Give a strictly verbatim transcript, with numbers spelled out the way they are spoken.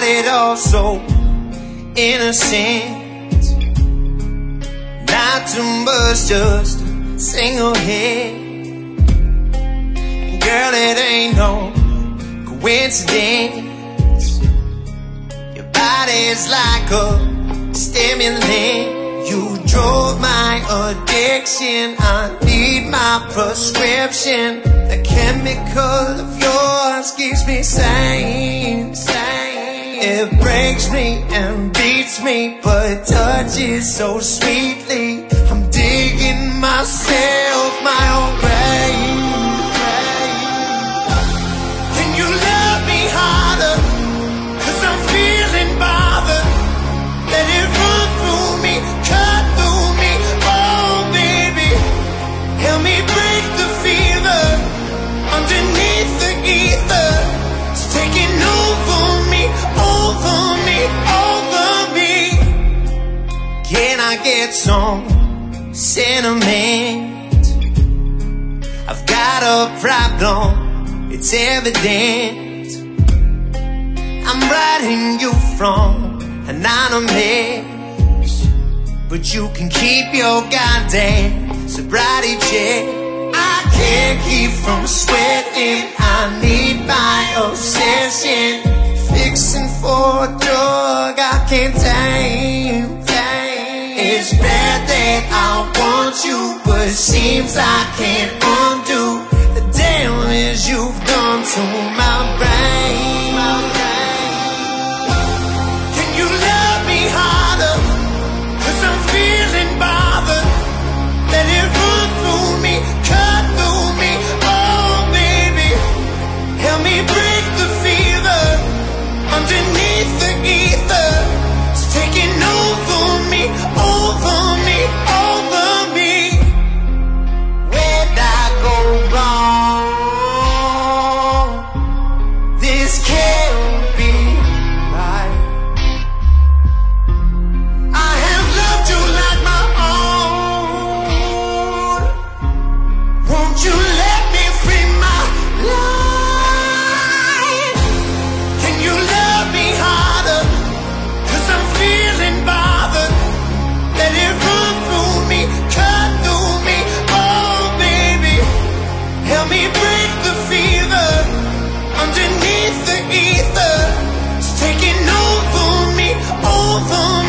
started off so innocent. Not too much, just a single hit. Girl, it ain't no coincidence. Your body's like a stimulant. You drove my addiction. I need my prescription. The chemical of yours keeps me sane, sane. It breaks me and beats me, but touches so sweetly. I'm digging myself my own grave. Can you love me harder? 'Cause I'm feeling bothered. Let it run through me, cut through me. Oh baby, help me break the fever underneath the ether. It's taking over me, over me, over me. Can I get some sentiment? I've got a problem, it's evident. I'm writing you from anonymous, but you can keep your goddamn sobriety check. I can't keep from sweating. I need my obsession. Fixing for a drug I can't tame, tame. It's bad that I want you, but it seems I can't undo the damage you've done to my brain, my brain. Can you love me harder? 'Cause I'm feeling bothered. Let it run through me, cut through me. Oh baby, help me break the fever underneath the ether. It's taking over me, over me, over me. Where'd I go wrong? This can't be right. I have loved you like my own. Won't you let me free my life? Can you love me harder? 'Cause I'm feeling bothered. Let it run through me, cut through me. Oh baby, help me break the fever underneath the ether. It's taking over me, over me.